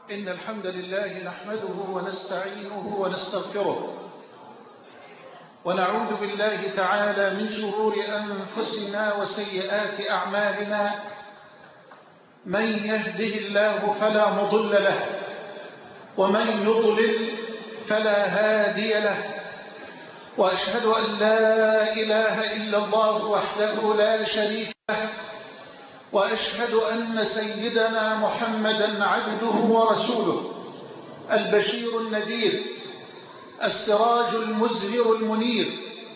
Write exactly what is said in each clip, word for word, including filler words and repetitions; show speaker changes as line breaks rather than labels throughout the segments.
إن الحمد لله نحمده ونستعينه ونستغفره ونعوذ بالله تعالى من شرور أنفسنا وسيئات أعمالنا. من يهده الله فلا مضل له ومن يضلل فلا هادي له، وأشهد أن لا إله إلا الله وحده لا شريك له، وأشهد أن سيدنا محمدًا عبده ورسوله، البشير النذير، السراج المزهر المنير،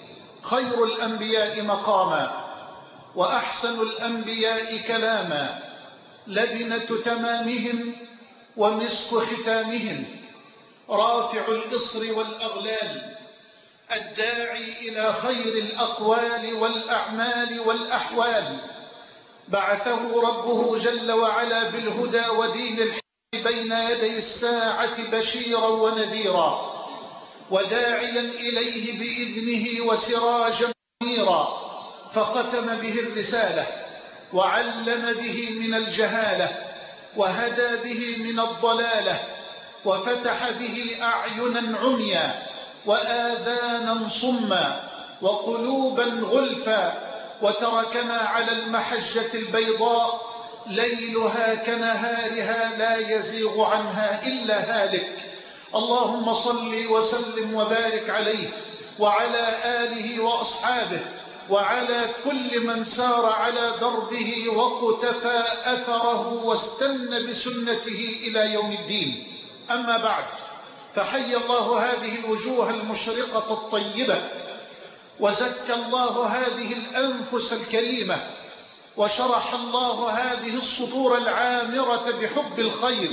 خير الأنبياء مقامًا وأحسن الأنبياء كلامًا، لبنة تمامهم ومسك ختامهم، رافع الإصر والأغلال، الداعي إلى خير الأقوال والأعمال والأحوال. بعثه ربه جل وعلا بالهدى ودين الحق بين يدي الساعة بشيرا ونذيرا، وداعيا إليه بإذنه وسراجا منيرا، فختم به الرسالة وعلم به من الجهالة وهدى به من الضلالة، وفتح به أعينا عميا وآذانا صما وقلوبا غلفا، وتركنا على المحجة البيضاء ليلها كنهارها لا يزيغ عنها إلا هالك. اللهم صل وسلم وبارك عليه وعلى آله وأصحابه وعلى كل من سار على دربه وقتفى أثره واستنى بسنته إلى يوم الدين. أما بعد، فحي الله هذه الوجوه المشرقة الطيبة، وزكى الله هذه الأنفس الكريمة، وشرح الله هذه الصدور العامرة بحب الخير.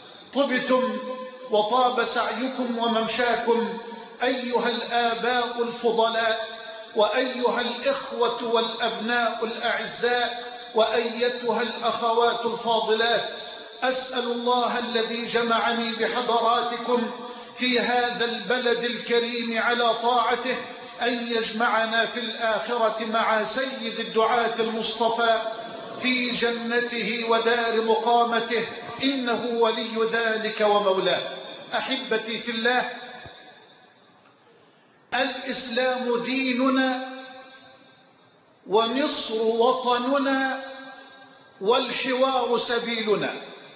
طبتم وطاب سعيكم وممشاكم أيها الآباء الفضلاء، وأيها الإخوة والأبناء الأعزاء، وأيتها الأخوات الفاضلات. أسأل الله الذي جمعني بحضراتكم في هذا البلد الكريم على طاعته أن يجمعنا في الآخرة مع سيد الدعاة المصطفى في جنته ودار مقامته، إنه ولي ذلك ومولاه. أحبتي في الله، الإسلام ديننا، ومصر وطننا، والحوار سبيلنا.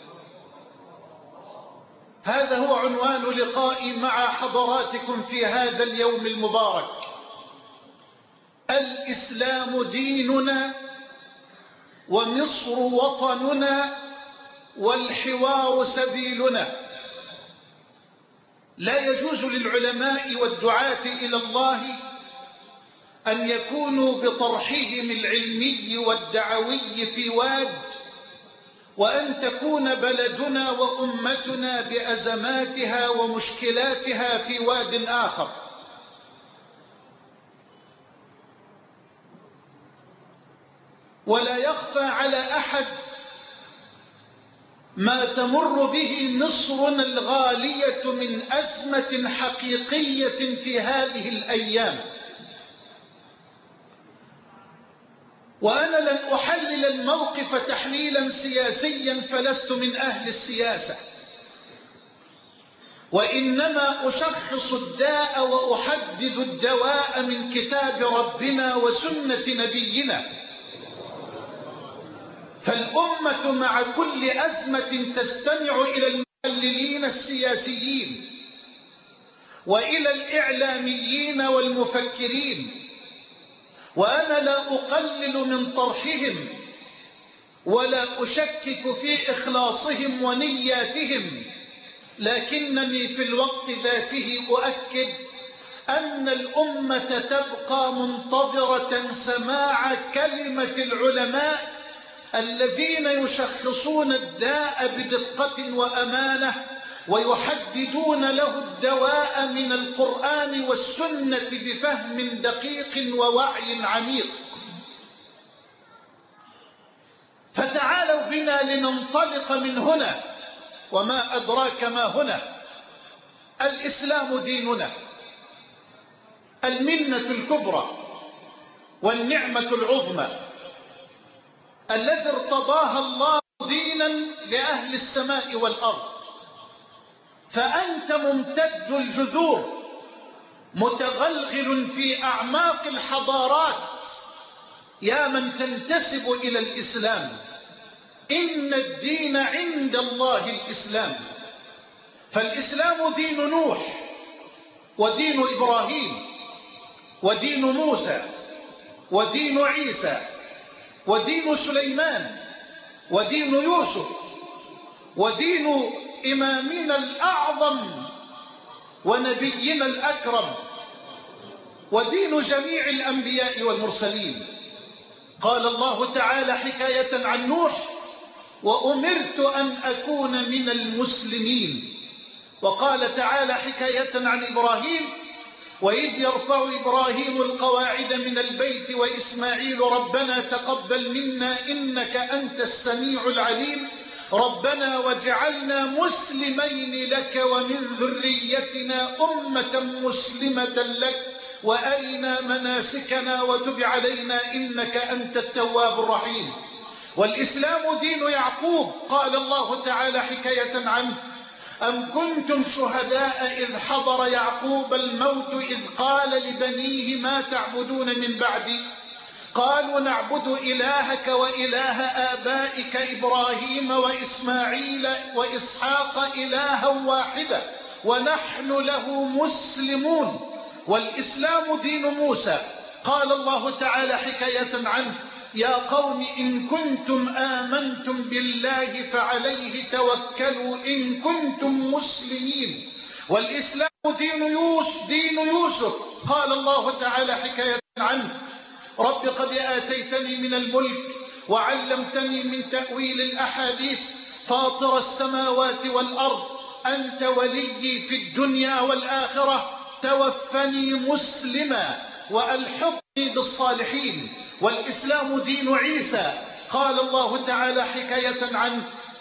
هذا هو عنوان لقائي مع حضراتكم في هذا اليوم المبارك. الإسلام ديننا، ومصر وطننا، والحوار سبيلنا. لا يجوز للعلماء والدعاة إلى الله أن يكونوا بطرحهم العلمي والدعوي في واد، وأن تكون بلدنا وأمتنا بأزماتها ومشكلاتها في واد آخر. ولا يخفى على أحد ما تمر به مصرنا الغالية من أزمة حقيقية في هذه الأيام. وأنا لن أحلل الموقف تحليلا سياسيا، فلست من أهل السياسة، وإنما أشخص الداء وأحدد الدواء من كتاب ربنا وسنة نبينا. فالأمة مع كل أزمة تستمع إلى المحللين السياسيين وإلى الإعلاميين والمفكرين، وأنا لا أقلل من طرحهم ولا أشكك في إخلاصهم ونياتهم، لكنني في الوقت ذاته أؤكد أن الأمة تبقى منتظرة سماع كلمة العلماء الذين يشخصون الداء بدقة وأمانة، ويحددون له الدواء من القرآن والسنة بفهم دقيق ووعي عميق. فتعالوا بنا لننطلق من هنا، وما أدراك ما هنا. الإسلام ديننا، المنة الكبرى والنعمة العظمى الذي ارتضاها الله دينا لأهل السماء والأرض. فأنت ممتد الجذور متغلغل في أعماق الحضارات. يا من تنتسب إلى الإسلام، إن الدين عند الله الإسلام. فالإسلام دين نوح ودين إبراهيم ودين موسى ودين عيسى ودين سليمان ودين يوسف ودين إمامنا الأعظم ونبينا الأكرم ودين جميع الأنبياء والمرسلين. قال الله تعالى حكاية عن نوح: وأمرت أن أكون من المسلمين. وقال تعالى حكاية عن إبراهيم: وإذ يرفع إبراهيم القواعد من البيت وإسماعيل ربنا تقبل منا إنك أنت السميع العليم ربنا واجعلنا مسلمين لك ومن ذريتنا أمة مسلمة لك وأرنا مناسكنا وتب علينا إنك أنت التواب الرحيم. والإسلام دين يعقوب. قال الله تعالى حكاية عنه: أم كنتم شهداء إذ حضر يعقوب الموت إذ قال لبنيه ما تعبدون من بعدي قالوا نعبد إلهك وإله آبائك إبراهيم وإسماعيل وإسحاق إلها واحدا ونحن له مسلمون. والإسلام دين موسى. قال الله تعالى حكاية عنه: يا قوم إن كنتم آمنتم بالله فعليه توكلوا إن كنتم مسلمين. والإسلام دين يوسف دين يوسف. قال الله تعالى حكاية عنه: رب قد آتيتني من الملك وعلمتني من تأويل الأحاديث فاطر السماوات والأرض أنت ولي في الدنيا والآخرة توفني مسلما وألحقني بالصالحين. والإسلام دين عيسى. قال الله تعالى حكاية عنه: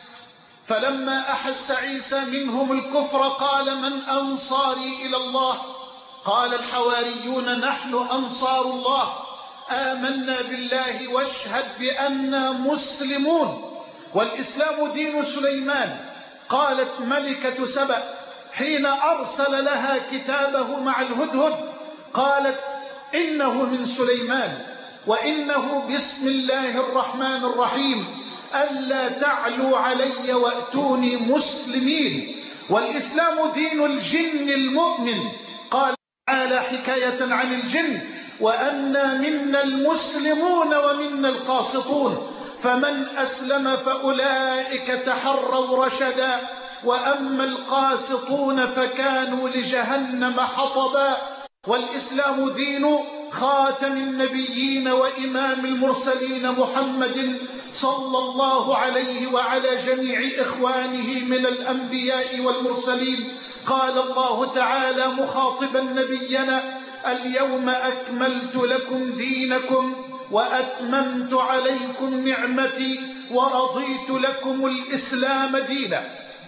فلما أحس عيسى منهم الكفر قال من أنصاري إلى الله قال الحواريون نحن أنصار الله آمنا بالله واشهد بأننا مسلمون. والإسلام دين سليمان. قالت ملكة سبأ حين أرسل لها كتابه مع الهدهد قالت إنه من سليمان وإنه بسم الله الرحمن الرحيم ألا تعلوا علي وأتوني مسلمين. والإسلام دين الجن المؤمن. قال تعالى حكاية عن الجن: وأنا منا المسلمون ومنا القاسطون فمن أسلم فأولئك تحروا رشدا وأما القاسطون فكانوا لجهنم حطبا. والإسلام دين خاتم النبيين وإمام المرسلين محمد صلى الله عليه وعلى جميع إخوانه من الأنبياء والمرسلين. قال الله تعالى مخاطبا نبينا: اليوم أكملت لكم دينكم وأتممت عليكم نعمتي ورضيت لكم الإسلام دينا.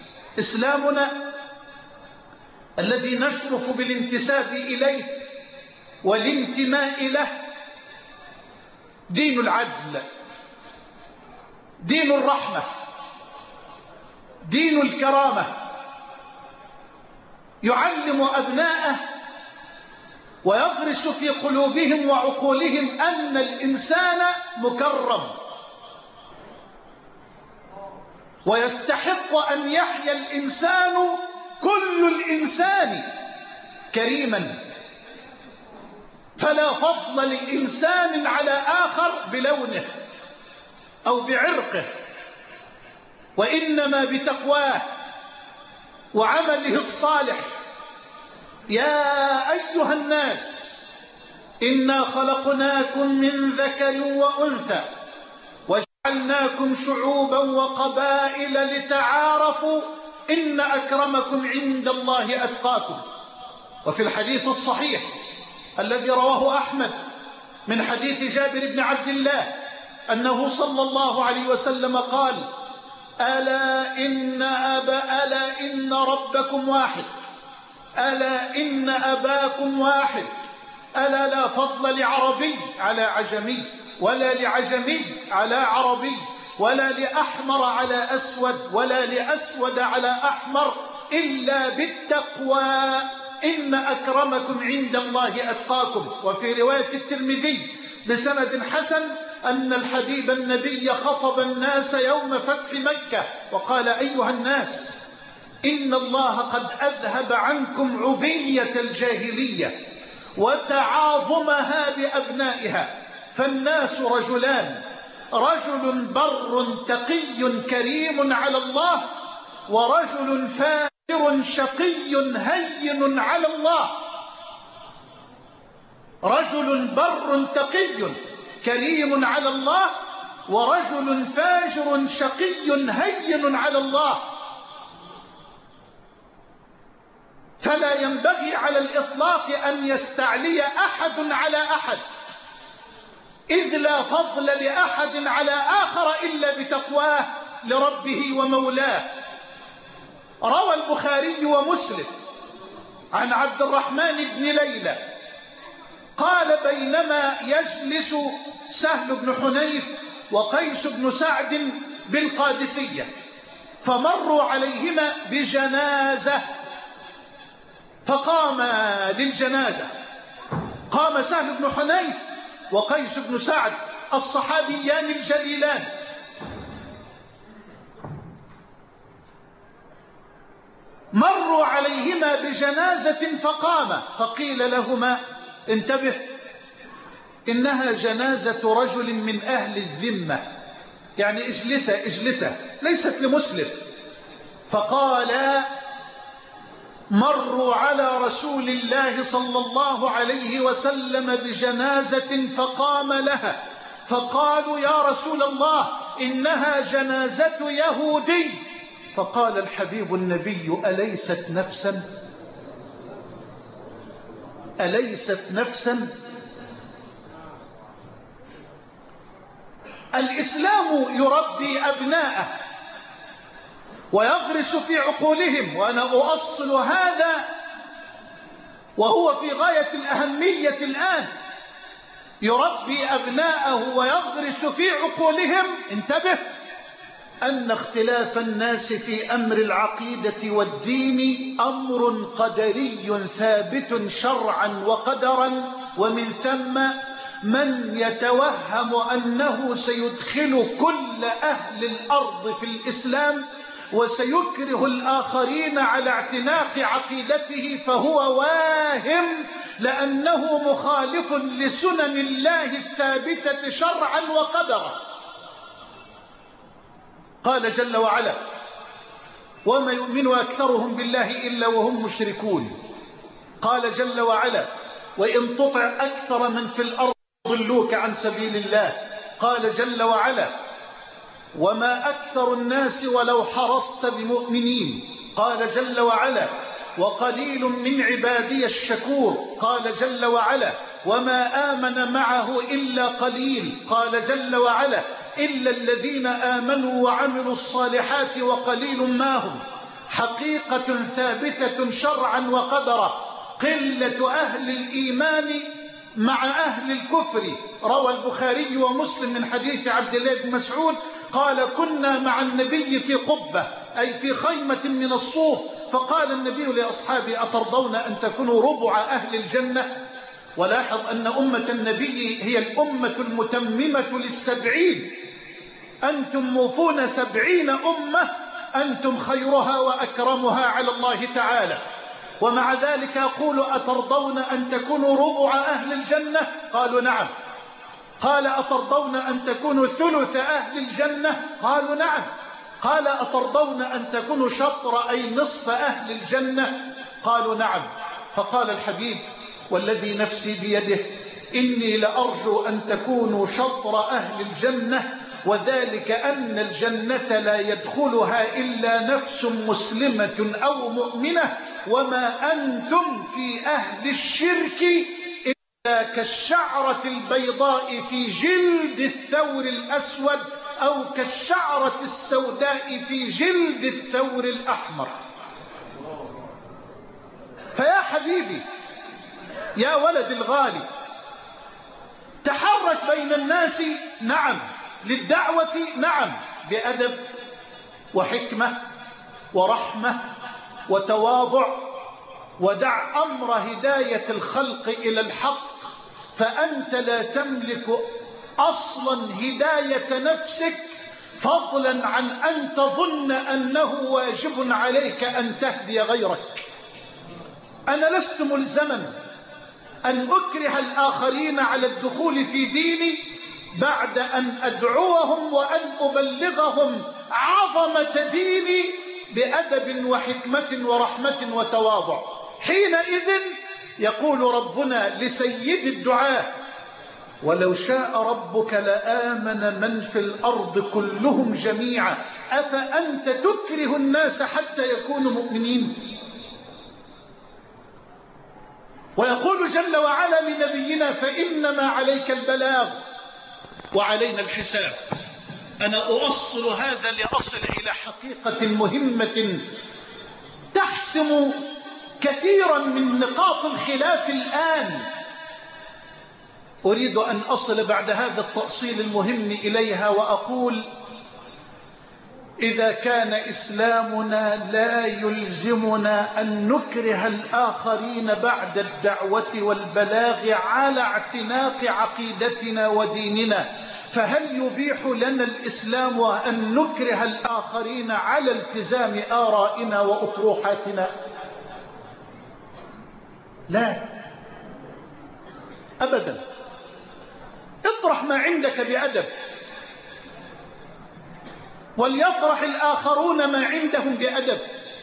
إسلامنا الذي نشرف بالانتساب إليه والانتماء له دين العدل، دين الرحمة، دين الكرامة. يعلم أبناءه ويغرس في قلوبهم وعقولهم أن الإنسان مكرم ويستحق أن يحيا الإنسان كل الإنسان كريما، فلا فضل للإنسان على آخر بلونه أو بعرقه، وإنما بتقواه وعمله الصالح. يا أيها الناس إنا خلقناكم من ذكر وأنثى وجعلناكم شعوبا وقبائل لتعارفوا إن أكرمكم عند الله أتقاكم. وفي الحديث الصحيح الذي رواه أحمد من حديث جابر بن عبد الله أنه صلى الله عليه وسلم قال: ألا إن أبا ألا إن ربكم واحد، ألا إن أباكم واحد، ألا لا فضل لعربي على عجمي ولا لعجمي على عربي ولا لأحمر على أسود ولا لأسود على أحمر إلا بالتقوى إن أكرمكم عند الله أتقاكم. وفي رواية الترمذي بسند حسن أن الحبيب النبي خطب الناس يوم فتح مكة وقال: أيها الناس، إن الله قد أذهب عنكم عبية الجاهلية وتعاظمها بأبنائها، فالناس رجلان: رجل بر تقي كريم على الله، ورجل فاجر شقي هين على الله. رجل بر تقي كريم على الله، ورجل فاجر شقي هين على الله. فلا ينبغي على الإطلاق أن يستعلي أحد على أحد، إذ لا فضل لأحد على آخر إلا بتقواه لربه ومولاه. روى البخاري ومسلم عن عبد الرحمن بن ليلى قال: بينما يجلس سهل بن حنيف وقيس بن سعد بالقادسية، فمروا عليهما بجنازة، فقام للجنازة. قام سهل بن حنيف وقيس بن سعد الصحابيان الجليلان، مروا عليهما بجنازة فقام، فقيل لهما: انتبه، إنها جنازة رجل من أهل الذمة، يعني اجلسة اجلسة، ليست لمسلم. فقال: مروا على رسول الله صلى الله عليه وسلم بجنازة فقام لها، فقالوا: يا رسول الله، إنها جنازة يهودي. فقال الحبيب النبي: أليست نفسا أليست نفسا الإسلام يربي أبناءه ويغرس في عقولهم، وأنا أؤصل هذا وهو في غاية الأهمية الآن. يربي أبناءه ويغرس في عقولهم، انتبه، أن اختلاف الناس في أمر العقيدة والدين أمر قدري ثابت شرعا وقدرا، ومن ثم من يتوهم أنه سيدخل كل أهل الأرض في الإسلام وسيكره الآخرين على اعتناق عقيدته فهو واهم، لأنه مخالف لسنن الله الثابتة شرعا وقدرا. قال جل وعلا: وما يؤمن أكثرهم بالله إلا وهم مشركون. قال جل وعلا: وإن تطع أكثر من في الأرض يضلوك عن سبيل الله. قال جل وعلا: وما أكثر الناس ولو حرصت بمؤمنين. قال جل وعلا: وقليل من عبادي الشكور. قال جل وعلا: وما آمن معه إلا قليل. قال جل وعلا: إلا الذين آمنوا وعملوا الصالحات وقليل ما هم. حقيقة ثابتة شرعا وقدرا، قلة أهل الإيمان مع أهل الكفر. روى البخاري ومسلم من حديث عبد الله بن مسعود قال: كنا مع النبي في قبة، أي في خيمة من الصوف، فقال النبي لأصحابه: أترضون أن تكونوا ربع أهل الجنة؟ ولاحظ أن أمة النبي هي الأمة المتممة للسبعين، أنتم موفون سبعين أمة، أنتم خيرها وأكرمها على الله تعالى. ومع ذلك يقول: أترضون أن تكونوا ربع أهل الجنة؟ قالوا: نعم. قال: أترضون أن تكونوا ثلث أهل الجنة؟ قالوا: نعم. قال: أترضون أن تكونوا شطر أي نصف أهل الجنة؟ قالوا: نعم. فقال الحبيب: والذي نفسي بيده إني لأرجو أن تكونوا شطر أهل الجنة، وذلك أن الجنة لا يدخلها إلا نفس مسلمة أو مؤمنة، وما أنتم في أهل الشرك إلا كالشعرة البيضاء في جلد الثور الأسود، أو كالشعرة السوداء في جلد الثور الأحمر. فيا حبيبي، يا ولد الغالي، تحرك بين الناس، نعم، للدعوة، نعم، بأدب وحكمة ورحمة وتواضع، ودع أمر هداية الخلق إلى الحق، فأنت لا تملك أصلا هداية نفسك، فضلا عن أن تظن أنه واجب عليك أن تهدي غيرك. أنا لست ملزما أن أكره الآخرين على الدخول في ديني بعد أن أدعوهم وأن أبلغهم عظمة ديني بأدب وحكمة ورحمة وتواضع. حينئذ يقول ربنا لسيد الدعاة: ولو شاء ربك لآمن من في الأرض كلهم جميعا أفأنت تكره الناس حتى يكونوا مؤمنين؟ ويقول جل وعلا لنبينا: فإنما عليك البلاغ وعلينا الحساب. أنا أوصل هذا لأصل إلى حقيقة مهمة تحسم كثيرا من نقاط الخلاف الآن. أريد أن أصل بعد هذا التأصيل المهم إليها وأقول: إذا كان إسلامنا لا يلزمنا أن نكره الآخرين بعد الدعوة والبلاغ على اعتناق عقيدتنا وديننا، فهل يبيح لنا الإسلام أن نكره الآخرين على التزام آرائنا وأطروحاتنا؟ لا أبدا. اطرح ما عندك بأدب، وليطرح الآخرون ما عندهم بأدب،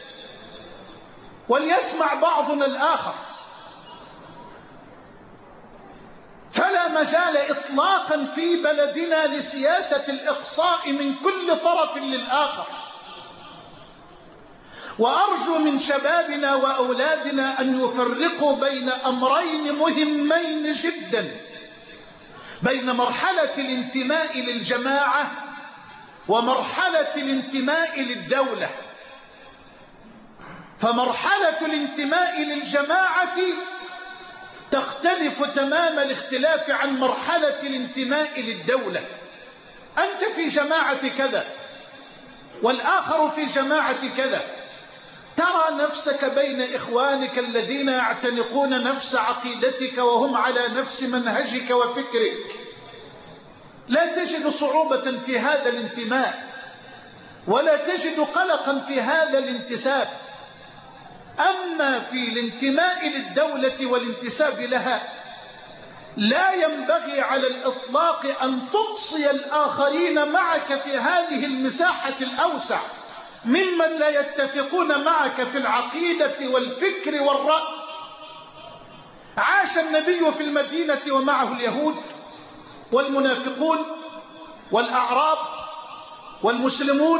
وليسمع بعضنا الآخر. فلا مجال إطلاقا في بلدنا لسياسة الإقصاء من كل طرف للآخر. وأرجو من شبابنا وأولادنا أن يفرقوا بين أمرين مهمين جدا: بين مرحلة الانتماء للجماعة ومرحلة الانتماء للدولة. فمرحلة الانتماء للجماعة تختلف تمام الاختلاف عن مرحلة الانتماء للدولة. أنت في جماعة كذا والآخر في جماعة كذا، ترى نفسك بين إخوانك الذين يعتنقون نفس عقيدتك وهم على نفس منهجك وفكرك، لا تجد صعوبة في هذا الانتماء ولا تجد قلقا في هذا الانتساب. أما في الانتماء للدولة والانتساب لها، لا ينبغي على الإطلاق أن تقصي الآخرين معك في هذه المساحة الأوسع ممن لا يتفقون معك في العقيدة والفكر والرأي. عاش النبي في المدينة ومعه اليهود والمنافقون والأعراب والمسلمون،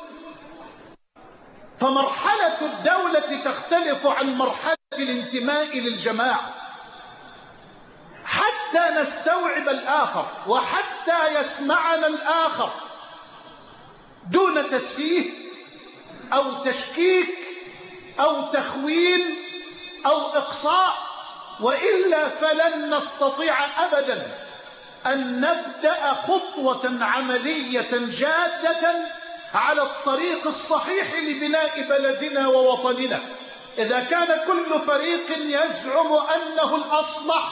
فمرحلة الدولة تختلف عن مرحلة الانتماء للجماعة. حتى نستوعب الآخر وحتى يسمعنا الآخر دون تسفيه أو تشكيك أو تخوين أو إقصاء، وإلا فلن نستطيع أبدا أن نبدأ خطوة عملية جادة على الطريق الصحيح لبناء بلدنا ووطننا. إذا كان كل فريق يزعم أنه الأصلح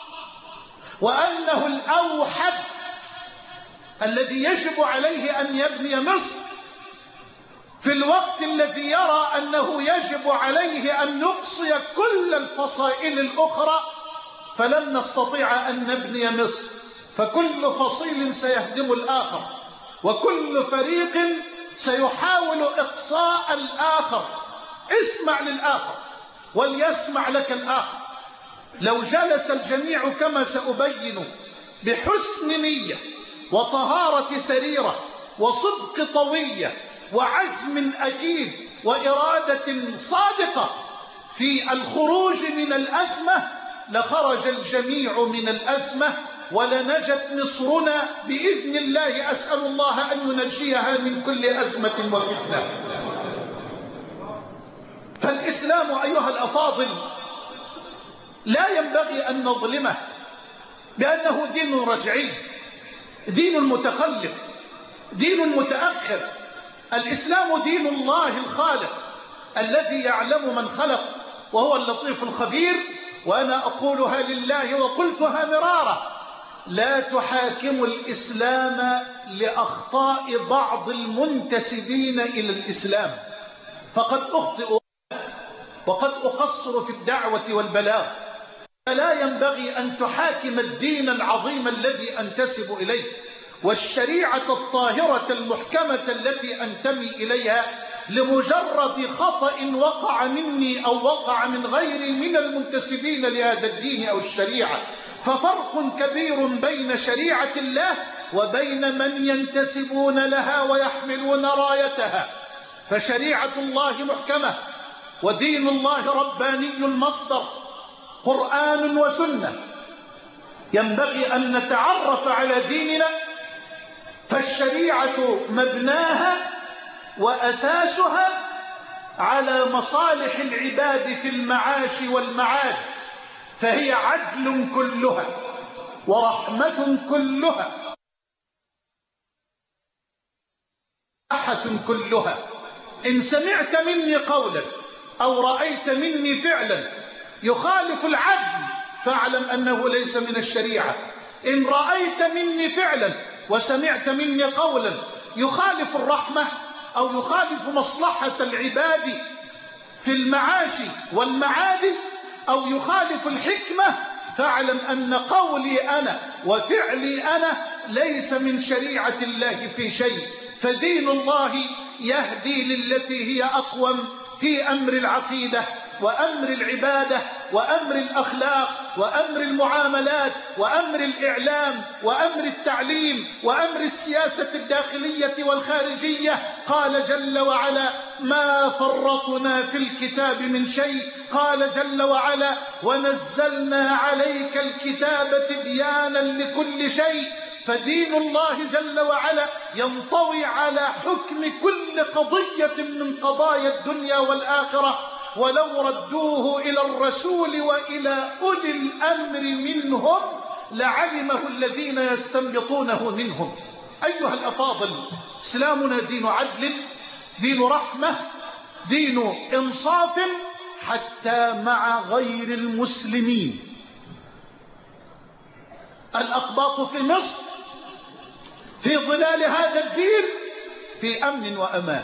وأنه الأوحد الذي يجب عليه أن يبني مصر، في الوقت الذي يرى أنه يجب عليه أن نقصي كل الفصائل الأخرى، فلن نستطيع أن نبني مصر. فكل فصيل سيهدم الآخر، وكل فريق سيحاول إقصاء الآخر. اسمع للآخر وليسمع لك الآخر. لو جلس الجميع كما سأبين بحسن نية وطهارة سريرة وصدق طوية وعزم أكيد وإرادة صادقة في الخروج من الأزمة، لخرج الجميع من الأزمة ولنجت مصرنا بإذن الله. أسأل الله أن ينجيها من كل أزمة وفتنة. فالإسلام أيها الأفاضل لا ينبغي أن نظلمه بأنه دين رجعي، دين متخلف، دين متأخر. الإسلام دين الله الخالق، الذي يعلم من خلق وهو اللطيف الخبير. وأنا أقولها لله وقلتها مرارا: لا تحاكموا الإسلام لأخطاء بعض المنتسبين إلى الإسلام، فقد أخطئ وقد أقصر في الدعوة والبلاغ، فلا ينبغي أن تحاكم الدين العظيم الذي أنتسب إليه والشريعة الطاهرة المحكمة التي أنتمي إليها لمجرد خطأ وقع مني أو وقع من غيري من المنتسبين لهذا الدين أو الشريعة. ففرق كبير بين شريعة الله وبين من ينتسبون لها ويحملون رايتها. فشريعة الله محكمة، ودين الله رباني المصدر، قرآن وسنة. ينبغي أن نتعرف على ديننا، فالشريعة مبناها وأساسها على مصالح العباد في المعاش والمعاد، فهي عدل كلها ورحمة كلها راحة كلها. إن سمعت مني قولا أو رأيت مني فعلا يخالف العدل فاعلم أنه ليس من الشريعة. إن رأيت مني فعلا وسمعت مني قولا يخالف الرحمة أو يخالف مصلحة العباد في المعاش والمعاد أو يخالف الحكمة فاعلم أن قولي أنا وفعلي أنا ليس من شريعة الله في شيء. فدين الله يهدي للتي هي أقوم في أمر العقيدة وأمر العبادة وأمر الأخلاق وأمر المعاملات وأمر الإعلام وأمر التعليم وأمر السياسة الداخلية والخارجية. قال جل وعلا: ما فرطنا في الكتاب من شيء. قال جل وعلا: ونزلنا عليك الكتاب تبيانا لكل شيء. فدين الله جل وعلا ينطوي على حكم كل قضية من قضايا الدنيا والآخرة، ولو ردوه إلى الرسول وإلى أولي الأمر منهم لعلمه الذين يستنبطونه منهم. أيها الأفاضل، إسلامنا دين عدل، دين رحمة، دين إنصاف، حتى مع غير المسلمين. الأقباط في مصر في ظلال هذا الدين في أمن وأمان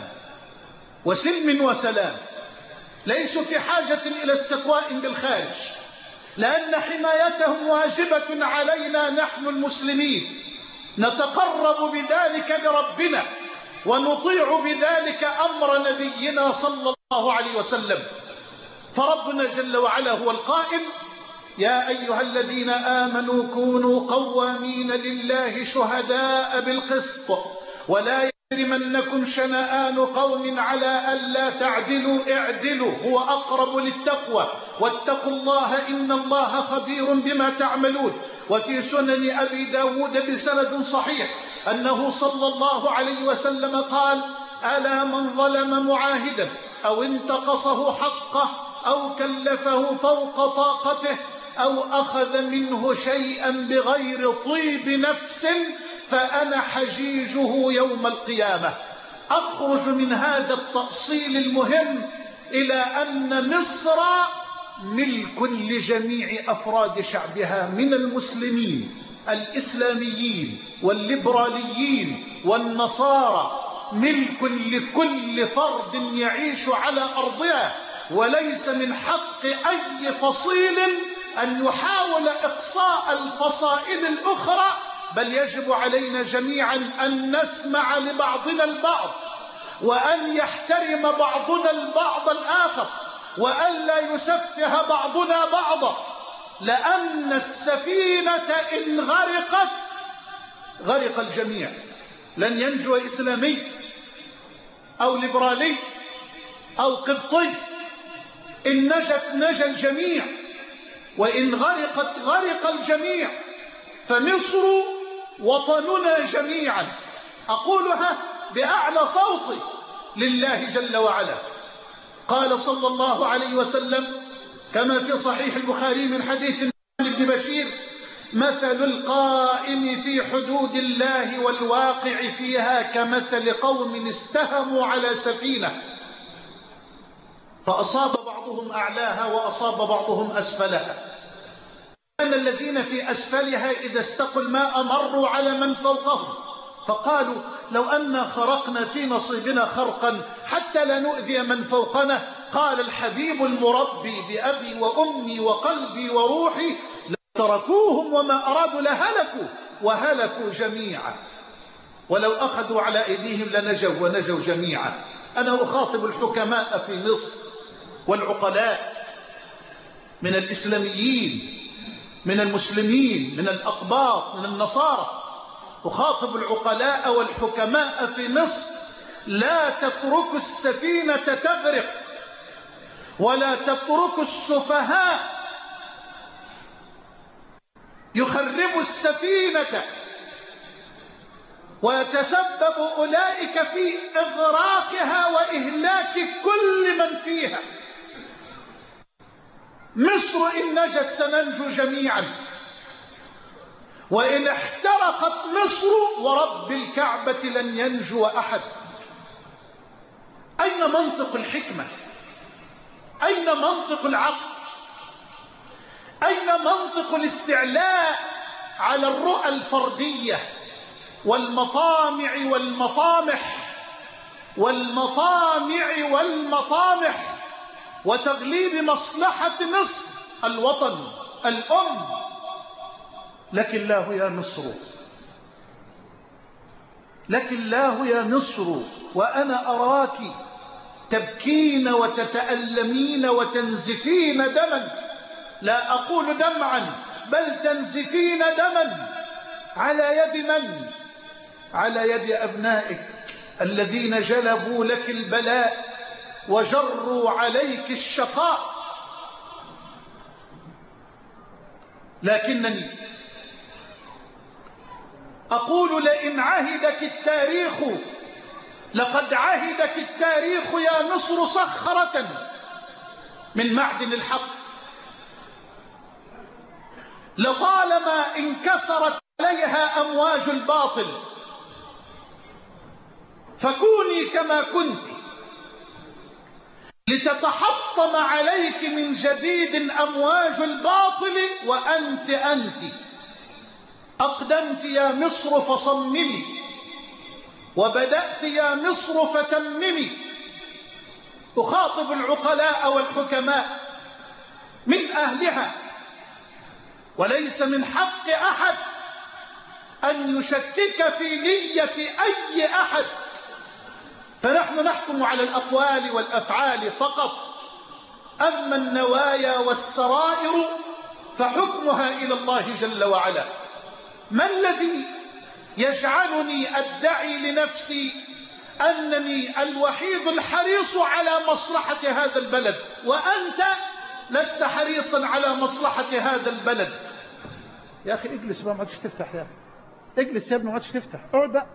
وسلم وسلام، ليسوا في حاجة إلى استقواء بالخارج، لأن حمايتهم واجبة علينا نحن المسلمين. نتقرب بذلك لربنا ونطيع بذلك أمر نبينا صلى الله عليه وسلم. فربنا جل وعلا هو القائل: يا أيها الذين آمنوا كونوا قوامين لله شهداء بالقسط ولا يجرمنكم شنآن قوم على ألا تعدلوا اعدلوا هو أقرب للتقوى واتقوا الله إن الله خبير بما تعملون. وفي سنن أبي داود بسند صحيح أنه صلى الله عليه وسلم قال: ألا من ظلم معاهدا أو انتقصه حقه أو كلفه فوق طاقته أو أخذ منه شيئا بغير طيب نفس فأنا حجيجه يوم القيامة. أخرج من هذا التأصيل المهم إلى أن مصر ملك لجميع أفراد شعبها من المسلمين الإسلاميين والليبراليين والنصارى، ملك لكل فرد يعيش على أرضها، وليس من حق أي فصيل أن يحاول إقصاء الفصائل الأخرى، بل يجب علينا جميعا أن نسمع لبعضنا البعض وأن يحترم بعضنا البعض الآخر وأن لا يسفه بعضنا بعضا، لأن السفينة إن غرقت غرق الجميع. لن ينجو إسلامي أو ليبرالي أو قبطي، إن نجت نجا الجميع، وإن غرقت غرق الجميع. فمصر وطننا جميعا، أقولها بأعلى صوتي لله جل وعلا. قال صلى الله عليه وسلم كما في صحيح البخاري من حديث ابن بشير: مثل القائم في حدود الله والواقع فيها كمثل قوم استهموا على سفينة فأصاب بعضهم أعلاها وأصاب بعضهم أسفلها. كان الذين في أسفلها إذا استقوا الماء مروا على من فوقهم فقالوا لو أن خرقنا في نصيبنا خرقا حتى لا نؤذي من فوقنا. قال الحبيب المربي بأبي وأمي وقلبي وروحي لو تركوهم وما أرادوا لهلكوا وهلكوا جميعا، ولو أخذوا على أيديهم لنجوا ونجوا جميعا. أنا أخاطب الحكماء في مصر والعقلاء من الإسلاميين من المسلمين من الأقباط من النصارى، أخاطب العقلاء والحكماء في مصر: لا تتركوا السفينة تغرق ولا تتركوا السفهاء يخربوا السفينة ويتسبب أولئك في إغراقها وإهلاك كل من فيها. مصر إن نجت سننجو جميعا، وإن احترقت مصر ورب الكعبة لن ينجو أحد. أين منطق الحكمة؟ أين منطق العقل؟ أين منطق الاستعلاء على الرؤى الفردية والمطامع والمطامح والمطامع والمطامح وتغليب مصلحة مصر الوطن الأم؟ لك الله يا مصر، لك الله يا مصر، وأنا أراك تبكين وتتألمين وتنزفين دما، لا أقول دمعا بل تنزفين دما. على يد من؟ على يد أبنائك الذين جلبوا لك البلاء وجروا عليك الشقاء. لكنني أقول: لئن عهدك التاريخ، لقد عهدك التاريخ يا مصر صخرة من معدن الحق، لطالما انكسرت عليها أمواج الباطل، فكوني كما كنت لتتحطم عليك من جديد أمواج الباطل وأنت أنت. أقدمت يا مصر فصممي، وبدأت يا مصر فتممي. أخاطب العقلاء والحكماء من أهلها، وليس من حق أحد أن يشكك في نية أي أحد، فنحن نحكم على الأقوال والأفعال فقط، أما النوايا والسرائر فحكمها إلى الله جل وعلا. ما الذي يجعلني أدعي لنفسي أنني الوحيد الحريص على مصلحة هذا البلد وأنت لست حريصا على مصلحة هذا البلد؟ يا أخي اجلس بقى، ما عادش تفتح يا أخي، اجلس يا ابني، ما عادش تفتح، اقعد بقى.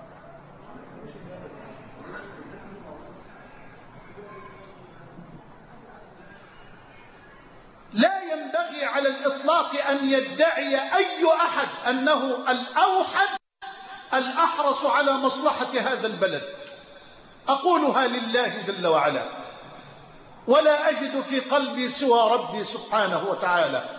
لا ينبغي على الإطلاق أن يدعي أي أحد أنه الأوحد الأحرص على مصلحة هذا البلد. أقولها لله جل وعلا، ولا أجد في قلبي سوى ربي سبحانه وتعالى.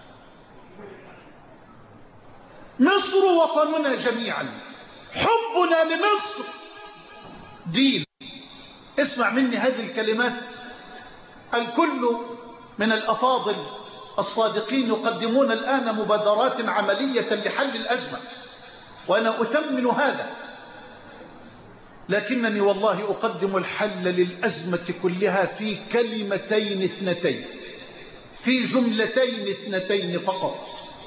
مصر وطننا جميعا، حبنا لمصر دين. اسمع مني هذه الكلمات. الكل من الأفاضل الصادقين يقدمون الآن مبادرات عملية لحل الأزمة، وأنا أثمن هذا، لكنني والله أقدم الحل للأزمة كلها في كلمتين اثنتين، في جملتين اثنتين فقط: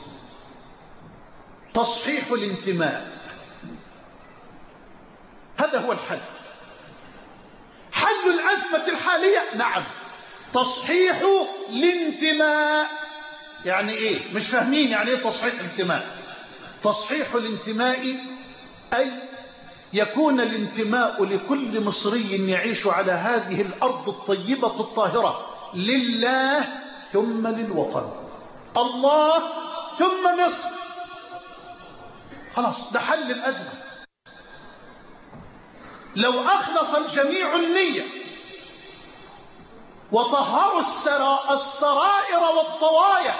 تصحيح الانتماء. هذا هو الحل. حل الأزمة الحالية، نعم، تصحيح الانتماء. يعني ايه؟ مش فاهمين يعني ايه تصحيح الانتماء؟ تصحيح الانتماء أي يكون الانتماء لكل مصري يعيش على هذه الأرض الطيبة الطاهرة لله ثم للوطن، الله ثم مصر. خلاص، ده حل الأزمة. لو أخلص الجميع النية وطهروا السرائر والطوايا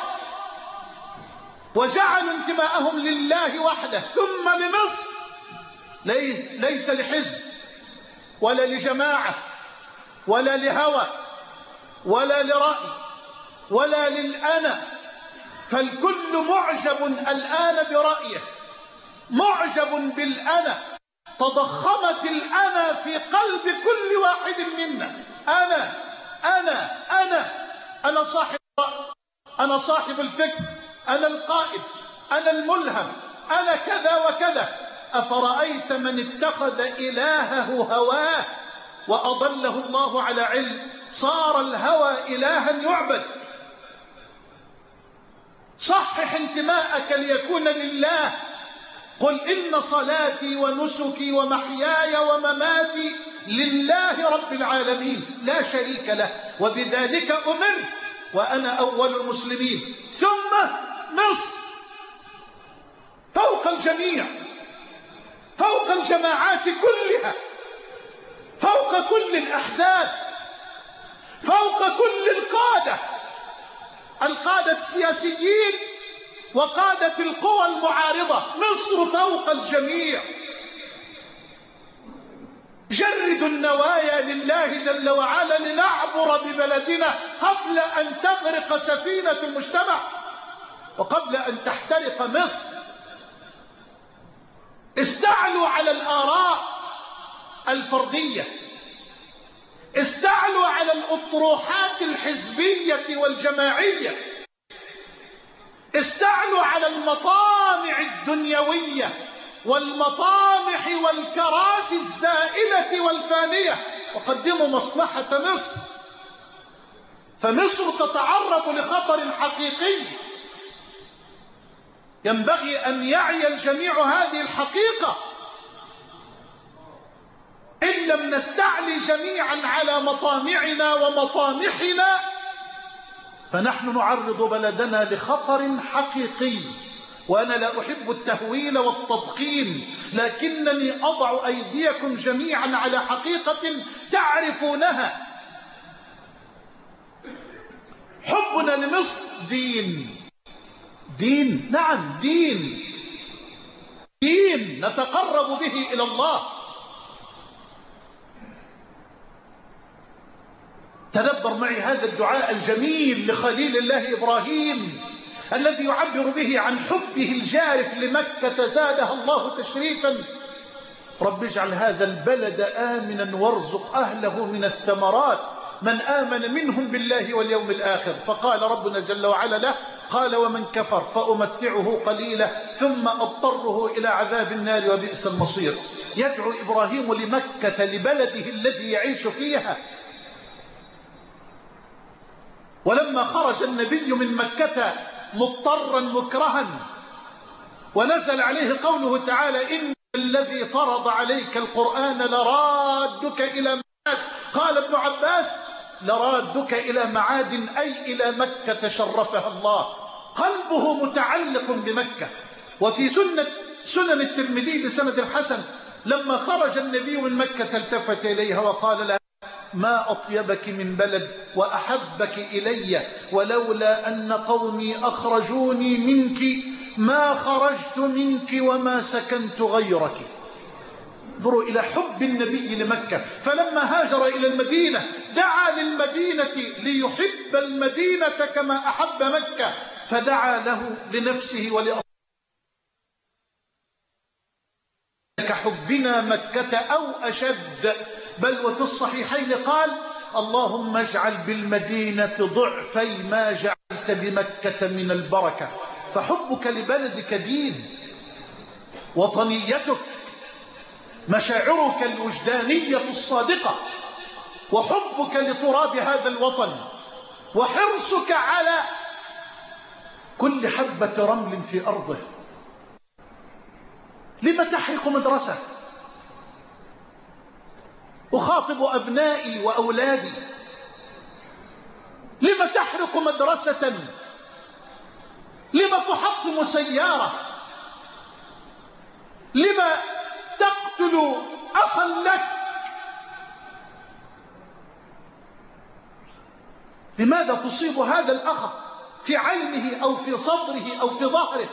وجعلوا انتماءهم لله وحده. ثم لمصر، ليس لحزب ولا لجماعة ولا لهوى ولا لرأي ولا للأنا، فالكل معجب الآن برأيه، معجب بالأنا. تضخمت الأنا في قلب كل واحد منا. أنا أنا أنا أنا صاحب الرأي، أنا صاحب الفكر، أنا القائد، أنا الملهم، أنا كذا وكذا. أفرأيت من اتخذ إلهه هواه وأضله الله على علم؟ صار الهوى إلها يعبد. صحح انتماءك ليكون لله. قل إن صلاتي ونسكي ومحياي ومماتي لله رب العالمين لا شريك له وبذلك أمرت وأنا أول المسلمين. ثم مصر فوق الجميع، فوق الجماعات كلها، فوق كل الأحزاب، فوق كل القادة، القادة السياسيين وقادة القوى المعارضة. مصر فوق الجميع. جردوا النوايا لله جل وعلا لنعبر ببلدنا قبل أن تغرق سفينة المجتمع وقبل أن تحترق مصر. استعلوا على الآراء الفردية، استعلوا على الأطروحات الحزبية والجماعية، استعلوا على المطامع الدنيوية والمطامح والكراسي الزائلة والفانية وقدموا مصلحة مصر. فمصر تتعرض لخطر حقيقي، ينبغي أن يعي الجميع هذه الحقيقة. إن لم نستعلي جميعا على مطامعنا ومطامحنا فنحن نعرض بلدنا لخطر حقيقي. وأنا لا أحب التهويل والتضخيم، لكنني أضع أيديكم جميعا على حقيقة تعرفونها. حبنا لمصر دين، دين، نعم دين، دين نتقرب به إلى الله. تدبر معي هذا الدعاء الجميل لخليل الله إبراهيم الذي يعبر به عن حبه الجارف لمكة زادها الله تشريفا. رب اجعل هذا البلد آمنا وارزق أهله من الثمرات من آمن منهم بالله واليوم الآخر. فقال ربنا جل وعلا له: قال ومن كفر فأمتعه قليلا ثم أضطره إلى عذاب النار وبئس المصير. يدعو إبراهيم لمكة لبلده الذي يعيش فيها. ولما خرج النبي من مكة مضطرا مكرها ونزل عليه قوله تعالى: إن الذي فرض عليك القرآن لرادك إلى معاد. قال ابن عباس: لرادك إلى معاد أي إلى مكة شرفها الله. قلبه متعلق بمكة. وفي سنة سنن الترمذي بسند الحسن لما خرج النبي من مكة التفت إليها وقال لها: ما أطيبك من بلد وأحبك إلي، ولولا أن قومي أخرجوني منك ما خرجت منك وما سكنت غيرك. انظروا إلى حب النبي لمكة. فلما هاجر إلى المدينة دعا للمدينة ليحب المدينة كما أحب مكة، فدعا له لنفسه ولأصحابه كحبنا مكة أو أشد. بل وفي الصحيحين قال: اللهم اجعل بالمدينة ضعفي ما جعلت بمكة من البركة. فحبك لبلدك دين، وطنيتك، مشاعرك الوجدانية الصادقة، وحبك لتراب هذا الوطن، وحرصك على كل حبة رمل في أرضه. لم تحرق مدرسة؟ أخاطب أبنائي وأولادي: لم تحرق مدرسة؟ لم تحطم سيارة؟ لم تقتل أخا لك؟ لماذا تصيب هذا الأخ في عينه أو في صدره أو في ظهره؟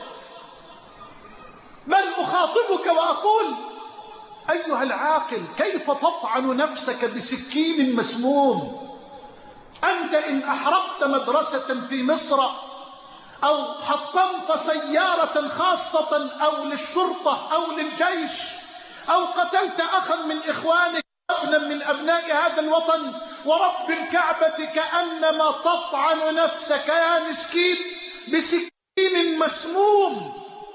بل أخاطبك وأقول أيها العاقل، كيف تطعن نفسك بسكين مسموم؟ أنت إن أحرقت مدرسة في مصر أو حطمت سيارة خاصة أو للشرطة أو للجيش أو قتلت أخا من إخوانك ابنا من أبناء هذا الوطن، ورب الكعبة كأنما تطعن نفسك يا مسكين بسكين مسموم.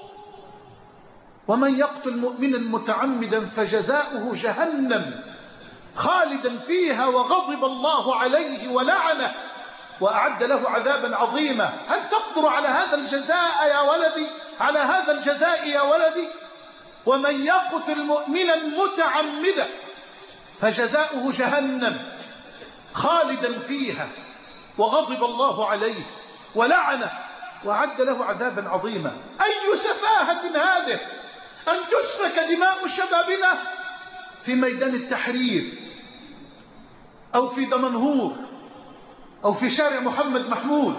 ومن يقتل مؤمنا متعمدا فجزاؤه جهنم خالدا فيها وغضب الله عليه ولعنه وأعد له عذابا عظيما. هل تقدر على هذا الجزاء يا ولدي؟ على هذا الجزاء يا ولدي؟ ومن يقتل مؤمنا متعمدا فجزاؤه جهنم خالدا فيها وغضب الله عليه ولعنه وأعد له عذابا عظيما. أي سفاهة هذه أن تسفك دماء شبابنا في ميدان التحرير أو في دمنهور أو في شارع محمد محمود.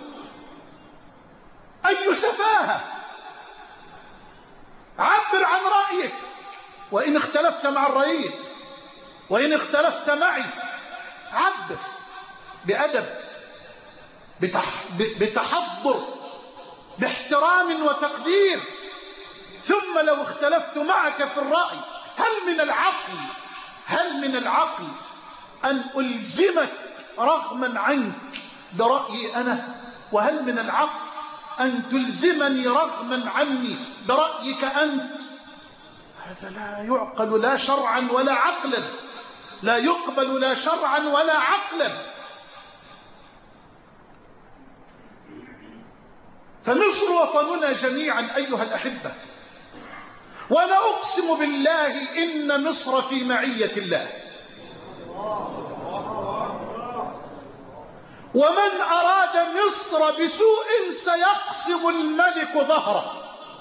أي سفاهة. عبر عن رأيك وإن اختلفت مع الرئيس وإن اختلفت معي، عبر بأدب بتح... بتحضر باحترام وتقدير. ثم لو اختلفت معك في الرأي، هل من العقل هل من العقل أن ألزمك رغما عنك برأيي أنا؟ وهل من العقل أن تلزمني رغما عني برأيك أنت؟ هذا لا يعقل لا شرعا ولا عقلا، لا يقبل لا شرعا ولا عقلا. فمصر وطننا جميعا أيها الأحبة، ولا أقسم بالله إن مصر في معية الله. ومن أراد مصر بسوء سيقسم الملك ظهره.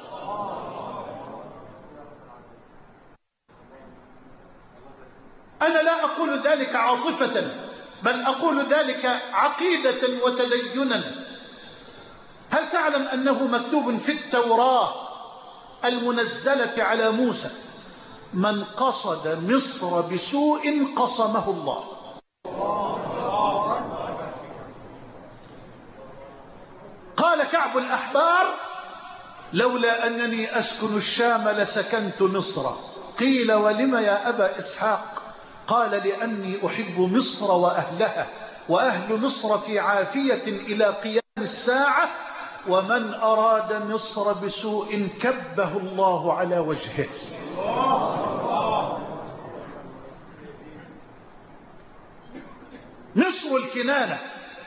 أنا لا أقول ذلك عاطفة، بل أقول ذلك عقيدة وتدينا. هل تعلم أنه مكتوب في التوراة المنزلة على موسى: من قصد مصر بسوء قصمه الله. قال كعب الأحبار: لولا أنني أسكن الشام لسكنت مصر. قيل: ولم يا أبا إسحاق؟ قال: لأني أحب مصر وأهلها، وأهل مصر في عافية إلى قيام الساعة، ومن أراد مصر بسوء كبه الله على وجهه. مصر الكنانة،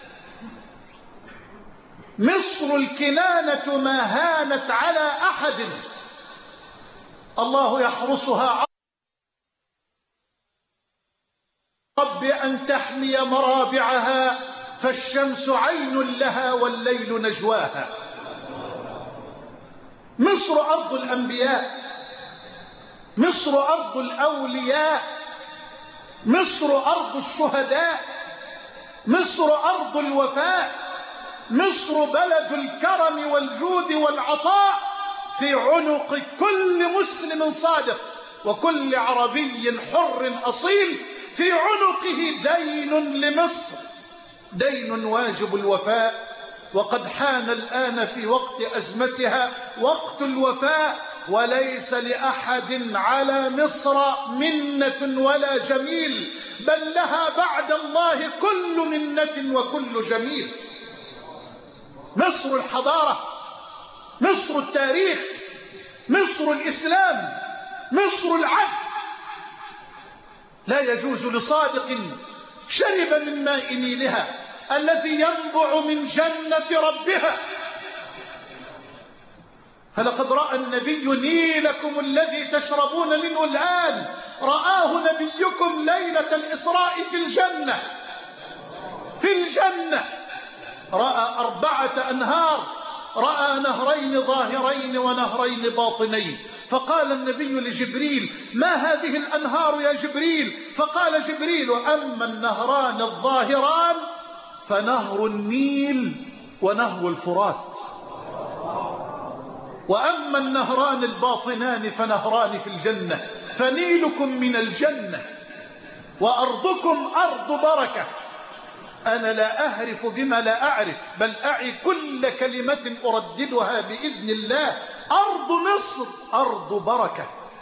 مصر الكنانة ما هانت على أحد. الله يحرسها رب أن تحمي مرابعها، فالشمس عين لها والليل نجواها. مصر أرض الأنبياء، مصر أرض الأولياء، مصر أرض الشهداء، مصر أرض الوفاء، مصر بلد الكرم والجود والعطاء في عنق كل مسلم صادق وكل عربي حر أصيل. في عنقه دين لمصر، دين واجب الوفاء، وقد حان الآن في وقت أزمتها وقت الوفاء، وليس لأحد على مصر منة ولا جميل، بل لها بعد الله كل منة وكل جميل. مصر الحضارة، مصر التاريخ، مصر الإسلام، مصر العدل. لا يجوز لصادق شرب من ماء نيلها الذي ينبع من جنة ربها. فلقد رأى النبي نيلكم الذي تشربون منه الآن، رآه نبيكم ليلة الإسراء في الجنة، في الجنة رأى أربعة أنهار، رأى نهرين ظاهرين ونهرين باطنين. فقال النبي لجبريل: ما هذه الأنهار يا جبريل؟ فقال جبريل: أما النهران الظاهران فنهر النيل ونهر الفرات. وأما النهران الباطنان فنهران في الجنة، فنيلكم من الجنة وأرضكم أرض بركة. أنا لا أهرف بما لا أعرف، بل أعي كل كلمة أرددها بإذن الله. أرض مصر أرض بركة،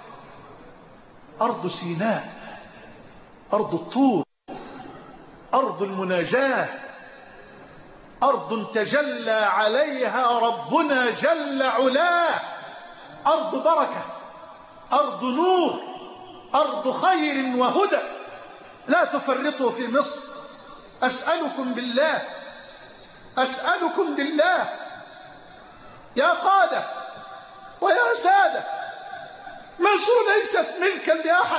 أرض سيناء، أرض الطور، أرض المناجاة، أرض تجلى عليها ربنا جل علاه، أرض بركة، أرض نور، أرض خير وهدى. لا تفرطوا في مصر. أسألكم بالله، أسألكم بالله يا قادة ويا سادة، مصر ليست ملكا لأحد،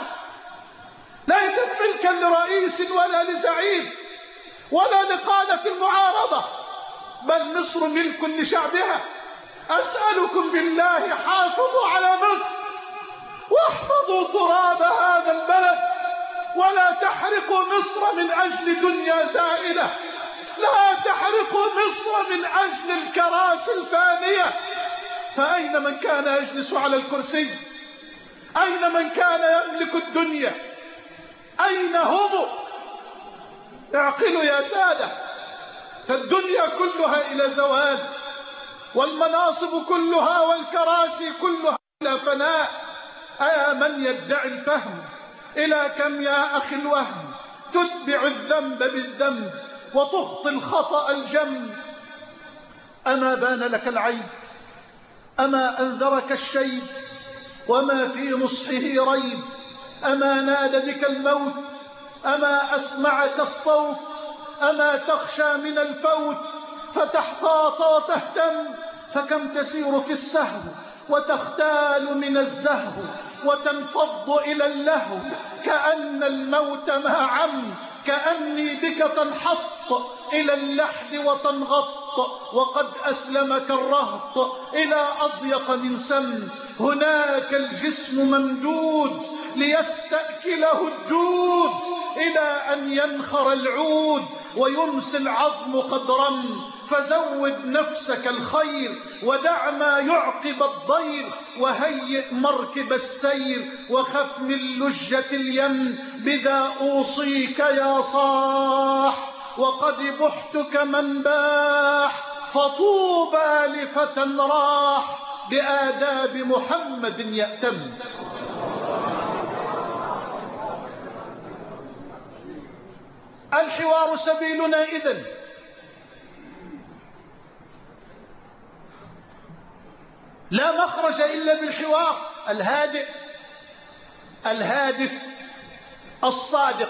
ليست ملكا لرئيس ولا لزعيم ولا لقادة المعارضة، بل مصر ملك لشعبها. أسألكم بالله حافظوا على مصر واحفظوا تراب هذا البلد، ولا تحرقوا مصر من أجل دنيا زائلة، لا تحرقوا مصر من أجل الكراسي الفانية. فأين من كان يجلس على الكرسي؟ أين من كان يملك الدنيا؟ أين هم؟ اعقلوا يا سادة، فالدنيا كلها إلى زوال، والمناصب كلها والكراسي كلها إلى فناء. أيا من يدعي الفهم، إلى كم يا أخي الوهم تتبع الذنب بالذنب وتخطي الخطأ الجم. أما بان لك العيب، أما أنذرك الشيب، وما في نصحه ريب، أما نادى بك الموت، أما أسمعك الصوت، أما تخشى من الفوت فتحتاط وتهتم. فكم تسير في السهو وتختال من الزهو وتنفض إلى اللهو، كأن الموت ما عم، كأني بك تنحط إلى اللحد وتنغط، وقد أسلمك الرهط إلى أضيق من سم. هناك الجسم ممدود ليستأكله الجود، إلى أن ينخر العود ويمسي العظم قد رم. فزود نفسك الخير ودع ما يعقب الضير، وهيئ مركب السير وخف من لجة اليم. بذا أوصيك يا صاح، وقد بحت كمن باح، فطوبى لفتى راح بآداب محمد يأتم. الحوار سبيلنا إذن، لا مخرج إلا بالحوار الهادئ الهادف الصادق.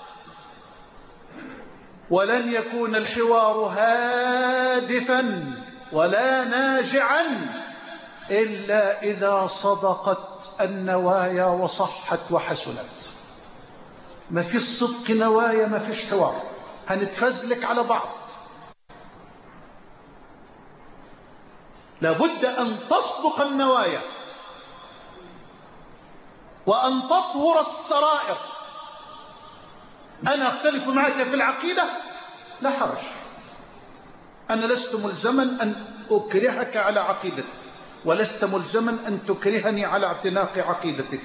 ولن يكون الحوار هادفا ولا ناجعا إلا إذا صدقت النوايا وصحت وحسنت. ما في الصدق نوايا ما فيش حوار، هنتفزلك على بعض. لابد أن تصدق النوايا وأن تطهر السرائر. أنا أختلف معك في العقيدة، لا حرج، أنا لست ملزما أن أكرهك على عقيدتك، ولست ملزما أن تكرهني على اعتناق عقيدتك.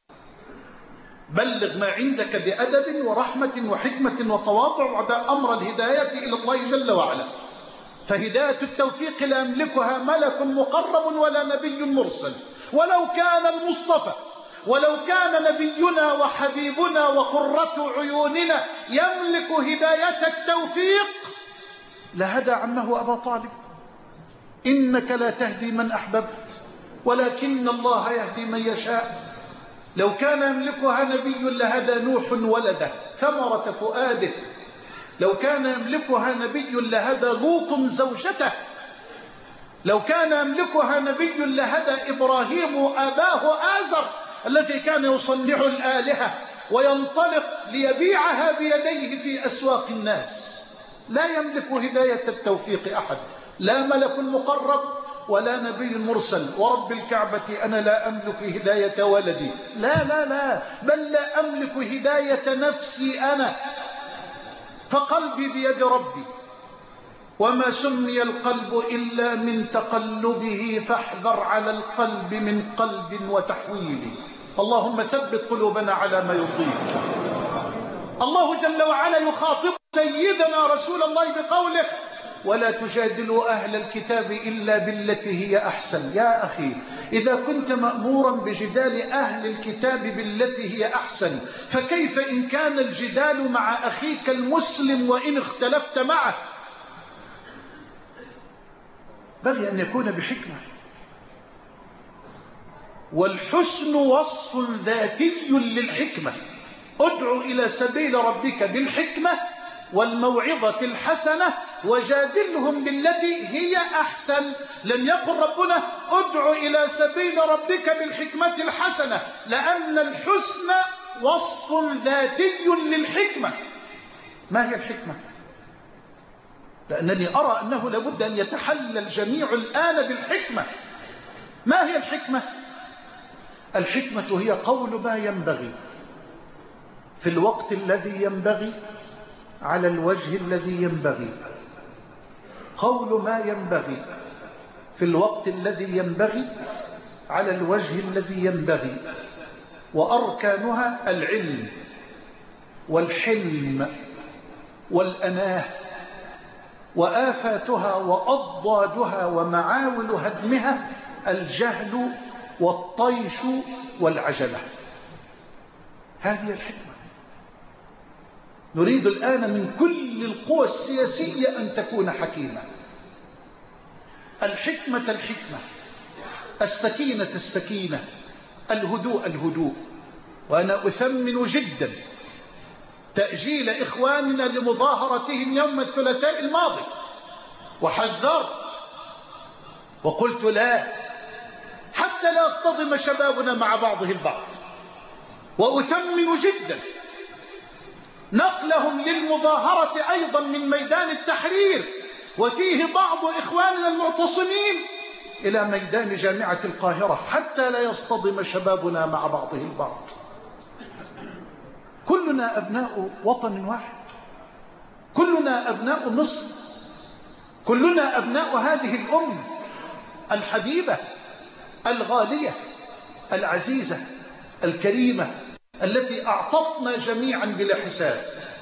بلغ ما عندك بأدب ورحمة وحكمة وتواضع، وعدا أمر الهداية إلى الله جل وعلا. فهداية التوفيق لا يملكها ملك مقرب ولا نبي مرسل، ولو كان المصطفى، ولو كان نبينا وحبيبنا وقرة عيوننا يملك هداية التوفيق لهدى عمه أبا طالب. إنك لا تهدي من أحببت ولكن الله يهدي من يشاء. لو كان يملكها نبي لهدى نوح ولده ثمرة فؤاده. لو كان يملكها نبي لهدى لوط زوجته. لو كان يملكها نبي لهدى إبراهيم أباه آزر الذي كان يصنع الآلهة وينطلق ليبيعها بيديه في أسواق الناس. لا يملك هداية التوفيق أحد، لا ملك مقرب ولا نبي مرسل. ورب الكعبة أنا لا أملك هداية ولدي، لا لا لا، بل لا أملك هداية نفسي أنا. فقلبي بيد ربي وما سمي القلب إلا من تقلبه، فاحذر على القلب من قلب وتحويل. اللهم ثبت قلوبنا على ما يرضيك. الله جل وعلا يخاطب سيدنا رسول الله بقوله: ولا تجادلوا أهل الكتاب إلا بالتي هي أحسن. يا أخي، إذا كنت مأمورا بجدال أهل الكتاب بالتي هي أحسن، فكيف إن كان الجدال مع أخيك المسلم وإن اختلفت معه؟ بغي أن يكون بحكمة. والحسن وصف ذاتي للحكمة. ادع إلى سبيل ربك بالحكمة والموعظة الحسنة وجادلهم بالتي هي أحسن. لم يقل ربنا ادع إلى سبيل ربك بالحكمة الحسنة، لأن الحسن وصف ذاتي للحكمة. ما هي الحكمة؟ لأنني أرى أنه لابد أن يتحلى الجميع الآن بالحكمة. ما هي الحكمة؟ الحكمة هي قول ما ينبغي في الوقت الذي ينبغي على الوجه الذي ينبغي. قول ما ينبغي في الوقت الذي ينبغي على الوجه الذي ينبغي. وأركانها العلم والحلم والأناه، وآفاتها وأضدادها ومعاول هدمها الجهل والطيش والعجلة. هذه الحكمة. نريد الآن من كل القوى السياسية أن تكون حكيمة. الحكمة الحكمة، السكينة السكينة، الهدوء الهدوء. وأنا أثمن جدا تأجيل إخواننا لمظاهرتهم يوم الثلاثاء الماضي، وحذرت وقلت لا، حتى لا يصطدم شبابنا مع بعضه البعض. وأثمن جدا نقلهم للمظاهرة أيضا من ميدان التحرير وفيه بعض إخواننا المعتصمين إلى ميدان جامعة القاهرة، حتى لا يصطدم شبابنا مع بعضه البعض. كلنا أبناء وطن واحد، كلنا أبناء مصر، كلنا أبناء هذه الأمة الحبيبة الغالية العزيزة الكريمة التي أعطتنا جميعا بلا حساب.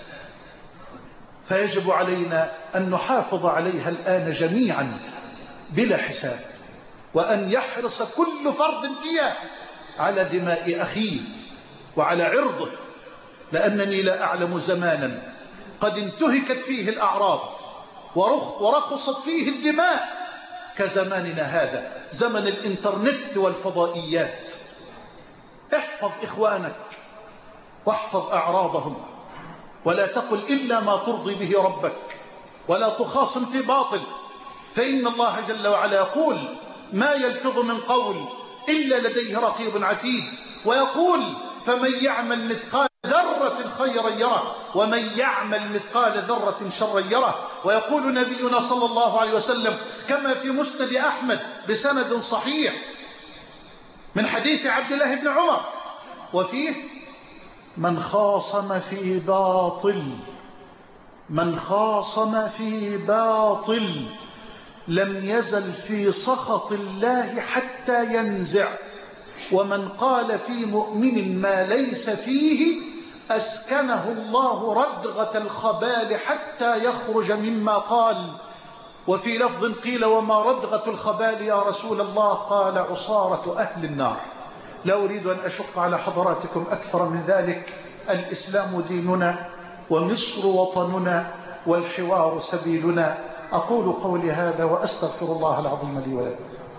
فيجب علينا أن نحافظ عليها الآن جميعا بلا حساب، وأن يحرص كل فرد فيها على دماء أخيه وعلى عرضه، لأنني لا أعلم زمانا قد انتهكت فيه الأعراض ورخصت فيه الدماء كزماننا هذا، زمن الإنترنت والفضائيات. احفظ إخوانك واحفظ أعراضهم، ولا تقل إلا ما ترضي به ربك، ولا تخاصم في باطل، فإن الله جل وعلا يقول ما يلفظ من قول إلا لديه رقيب عتيد، ويقول فمن يعمل مثقال ذرة خيرا يره ومن يعمل مثقال ذرة شرا يره. ويقول نبينا صلى الله عليه وسلم كما في مسند أحمد بسند صحيح من حديث عبد الله بن عمر، وفيه من خاصم في باطل من خاصم في باطل لم يزل في سخط الله حتى ينزع، ومن قال في مؤمن ما ليس فيه أسكنه الله ردغة الخبال حتى يخرج مما قال. وفي لفظ قيل وما ردغة الخبال يا رسول الله؟ قال عصارة أهل النار. لا أريد أن أشق على حضراتكم أكثر من ذلك. الإسلام ديننا، ومصر وطننا، والحوار سبيلنا. أقول قولي هذا وأستغفر الله العظيم لي ولكم.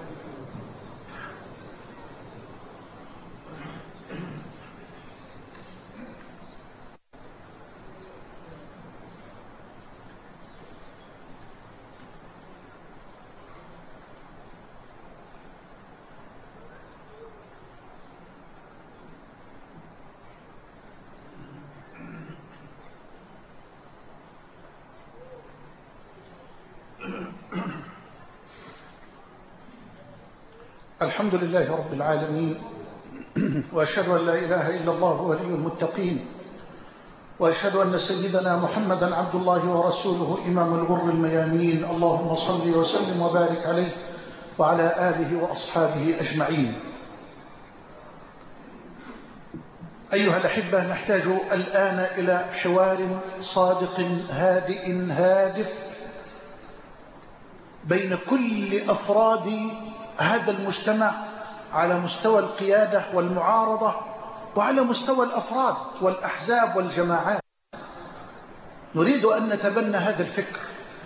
الحمد لله رب العالمين، وأشهد أن لا إله إلا الله ولي المتقين، وأشهد أن سيدنا محمدا عبد الله ورسوله إمام الغر الميامين. اللهم صل وسلم وبارك عليه وعلى آله وأصحابه أجمعين. أيها الأحبة، نحتاج الآن إلى حوار صادق هادئ هادف بين كل أفراد هذا المجتمع على مستوى القيادة والمعارضة وعلى مستوى الأفراد والأحزاب والجماعات. نريد أن نتبنى هذا الفكر،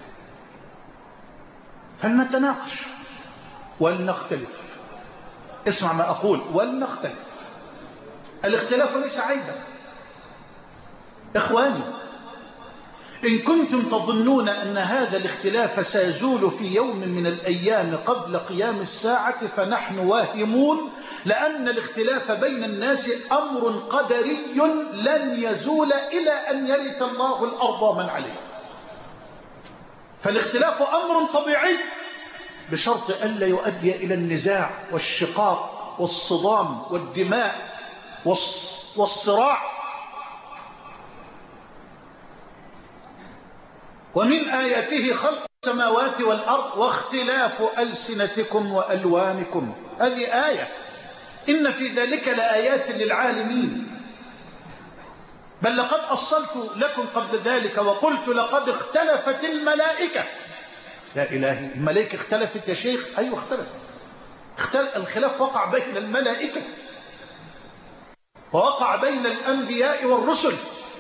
فلنتناقش ولنختلف. اسمع ما أقول، ولنختلف. الاختلاف ليس عيبا. إخواني، إن كنتم تظنون أن هذا الاختلاف سيزول في يوم من الأيام قبل قيام الساعة فنحن واهمون، لأن الاختلاف بين الناس أمر قدري لن يزول إلى أن يرث الله الأرض ومن عليه. فالاختلاف أمر طبيعي بشرط ألا يؤدي إلى النزاع والشقاق والصدام والدماء والصراع. ومن آياته خلق السماوات والأرض واختلاف ألسنتكم وألوانكم. هذه آية، إن في ذلك لآيات للعالمين. بل لقد أصلت لكم قبل ذلك وقلت لقد اختلفت الملائكة. يا إلهي، الملائكة اختلفت يا شيخ؟ أيوة اختلفت. اختلف الخلاف وقع بين الملائكة ووقع بين الأنبياء والرسل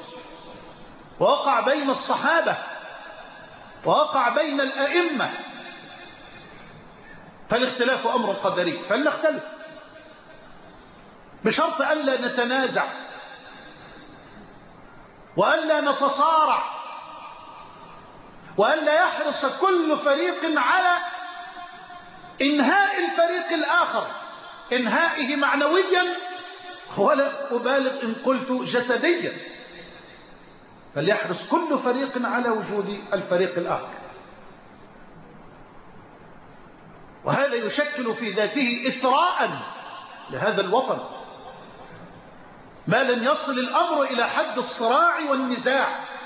ووقع بين الصحابة ووقع بين الأئمة. فالاختلاف أمر قدري، فلنختلف بشرط ألا نتنازع وألا نتصارع وألا يحرص كل فريق على إنهاء الفريق الآخر، إنهائه معنويا ولا أبالغ إن قلت جسديا. فليحرص كل فريق على وجود الفريق الآخر. وهذا يشكل في ذاته إثراء لهذا الوطن، ما لن يصل الأمر إلى حد الصراع والنزاع.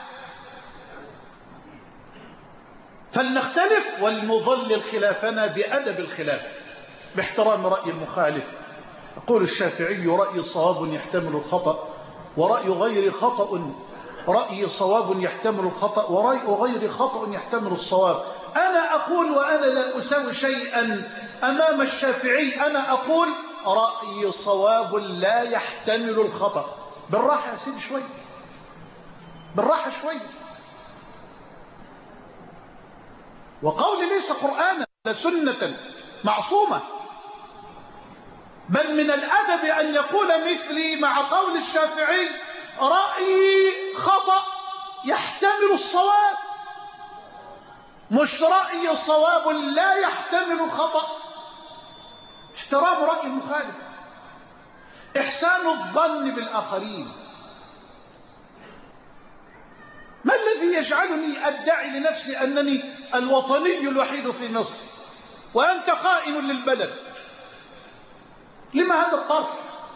فلنختلف ولنظلل خلافنا بأدب الخلاف، باحترام رأي المخالف. يقول الشافعي: رأي صواب يحتمل الخطأ، ورأي غير خطأ رأي صواب يحتمل الخطأ، ورأي غير خطأ يحتمل الصواب. أنا أقول وأنا لا أساوي شيئا أمام الشافعي، أنا أقول رأي صواب لا يحتمل الخطأ. بالراحة يا سيدي شوي، بالراحة شوي. وقولي ليس قرآنا ولا سنة معصومة، بل من الأدب أن يقول مثلي مع قول الشافعي رأيي خطأ يحتمل الصواب، مش رأي صواب لا يحتمل الخطأ. احترام رأي المخالف، إحسان الظن بالآخرين. ما الذي يجعلني أدعي لنفسي أنني الوطني الوحيد في مصر وأنت خائن للبلد؟ لما هذا الطرح؟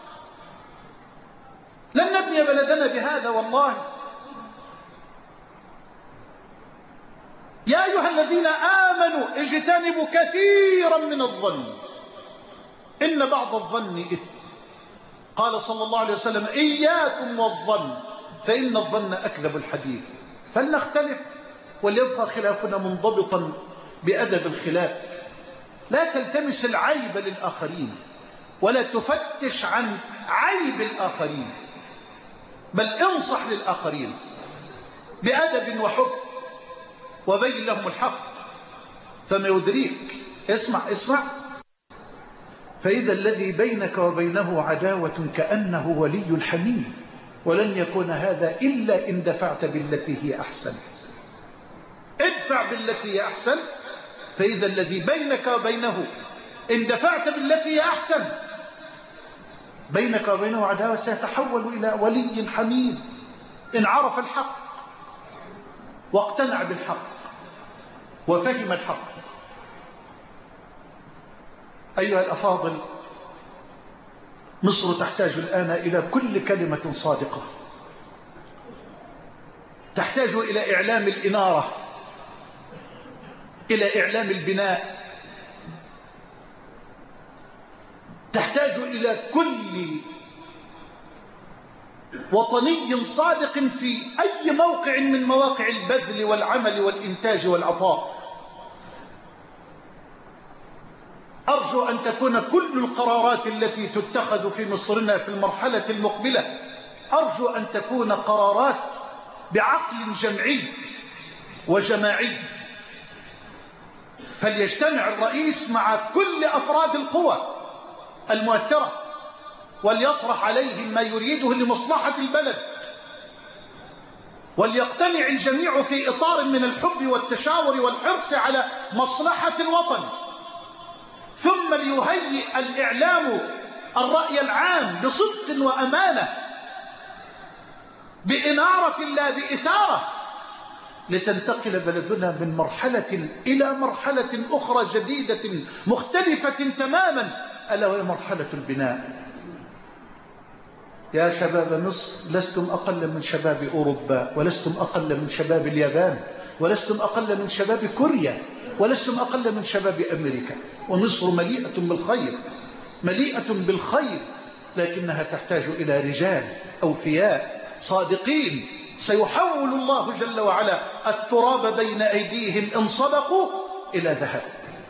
لن نبني بلدنا بهذا والله. يا أيها الذين آمنوا اجتنبوا كثيرا من الظن إن بعض الظن إثم. قال صلى الله عليه وسلم: إياكم والظن فإن الظن أكذب الحديث. فلنختلف وليبقى خلافنا منضبطا بأدب الخلاف. لا تلتمس العيب للآخرين ولا تفتش عن عيب الآخرين، بل انصح للآخرين بأدب وحب وبين لهم الحق. فما يدريك، اسمع اسمع، فإذا الذي بينك وبينه عداوة كأنه ولي حميم، ولن يكون هذا إلا إن دفعت بالتي هي أحسن. ادفع بالتي هي أحسن، فإذا الذي بينك وبينه إن دفعت بالتي هي أحسن بينك وبينه عداوة سيتحول إلى ولي حميم إن عرف الحق واقتنع بالحق وفهم الحق. أيها الأفاضل، مصر تحتاج الآن إلى كل كلمة صادقة تحتاج إلى إعلام الإنارة، إلى إعلام البناء، تحتاج إلى كل وطني صادق في أي موقع من مواقع البذل والعمل والإنتاج والعطاء. أرجو أن تكون كل القرارات التي تتخذ في مصرنا في المرحلة المقبلة أرجو أن تكون قرارات بعقل جمعي وجماعي، فليجتمع الرئيس مع كل أفراد القوى المؤثرة وليطرح عليهم ما يريده لمصلحة البلد، وليقتنع الجميع في إطار من الحب والتشاور والحرص على مصلحة الوطن، ثم ليهيئ الإعلام الرأي العام بصدق وأمانة بإنارة لا بإثارة، لتنتقل بلدنا من مرحلة إلى مرحلة أخرى جديدة مختلفة تماما، ألا وهي مرحلة البناء. يا شباب مصر، لستم أقل من شباب أوروبا، ولستم أقل من شباب اليابان، ولستم أقل من شباب كوريا، ولستم أقل من شباب أمريكا. ومصر مليئة بالخير، مليئة بالخير، لكنها تحتاج إلى رجال أوفياء صادقين سيحول الله جل وعلا التراب بين أيديهم إن صدقوا إلى ذهب.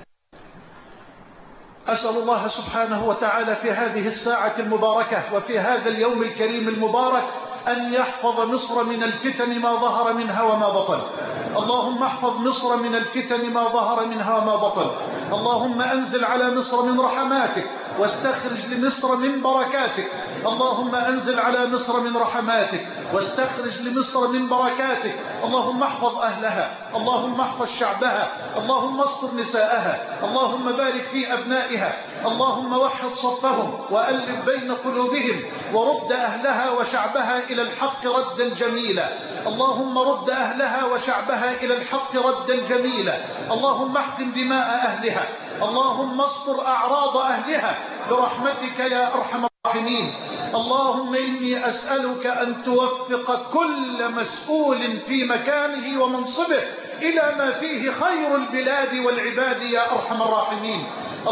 أسأل الله سبحانه وتعالى في هذه الساعة المباركة وفي هذا اليوم الكريم المبارك أن يحفظ مصر من الفتن ما ظهر منها وما بطن. اللهم احفظ مصر من الفتن ما ظهر منها وما بطن. اللهم أنزل على مصر من رحماتك واستخرج لمصر من بركاتك. اللهم أنزل على مصر من رحماتك واستخرج لمصر من بركاتك. اللهم احفظ أهلها، اللهم احفظ شعبها، اللهم استر نساءها، اللهم بارك في أبنائها، اللهم وحد صفهم وألف بين قلوبهم ورد أهلها وشعبها إلى الحق ردا جميلا. اللهم رد أهلها وشعبها إلى الحق ردا جميلا. اللهم احقن دماء أهلها، اللهم استر أعراض أهلها برحمتك يا أرحم الراحمين. اللهم إني أسألك أن توفق كل مسؤول في مكانه ومنصبه إلى ما فيه خير البلاد والعباد يا أرحم الراحمين.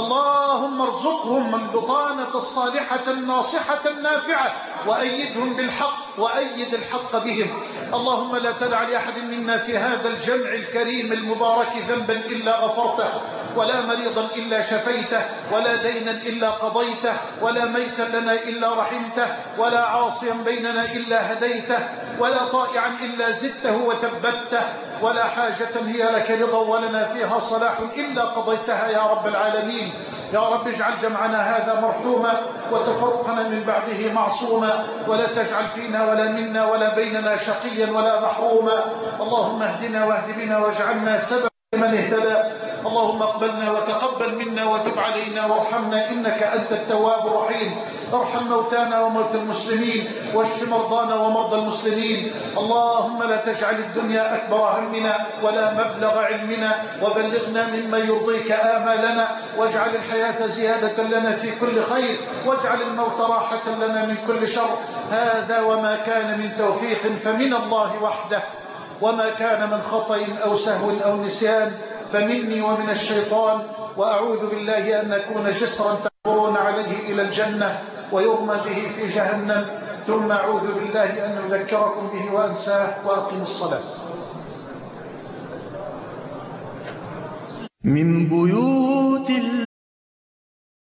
اللهم ارزقهم البطانة الصالحة الناصحة النافعة وأيدهم بالحق وأيد الحق بهم. اللهم لا تدع لأحد منا في هذا الجمع الكريم المبارك ذنبا إلا غفرته، ولا مريضا إلا شفيته، ولا دينا إلا قضيته، ولا ميتا لنا إلا رحمته، ولا عاصيا بيننا إلا هديته، ولا طائعا إلا زدته وثبته، ولا حاجة هي لك رضا ولنا فيها صلاح إلا قضيتها يا رب العالمين. يا رب اجعل جمعنا هذا مرحوما وتفرقنا من بعده معصوما، ولا تجعل فينا ولا منا ولا بيننا شقيا ولا محروما. اللهم اهدنا واهد بنا واجعلنا سببا لمن اهتدى. اللهم اقبلنا وتقبل منا وتب علينا وارحمنا إنك أنت التواب الرحيم. ارحم موتانا وموتى المسلمين واشف مرضانا ومرضى المسلمين. اللهم لا تجعل الدنيا أكبر همنا ولا مبلغ علمنا، وبلغنا مما يرضيك آمالنا، واجعل الحياة زيادة لنا في كل خير، واجعل الموت راحة لنا من كل شر. هذا وما كان من توفيق فمن الله وحده، وما كان من خطأ أو سهو أو نسيان فمني ومن الشيطان. وأعوذ بالله أن نكون جسرا تمرون عليه إلى الجنة ويرمى به في جهنم، ثم أعوذ بالله أن أذكركم به وأنساه. وأقم الصلاة.
من بيوت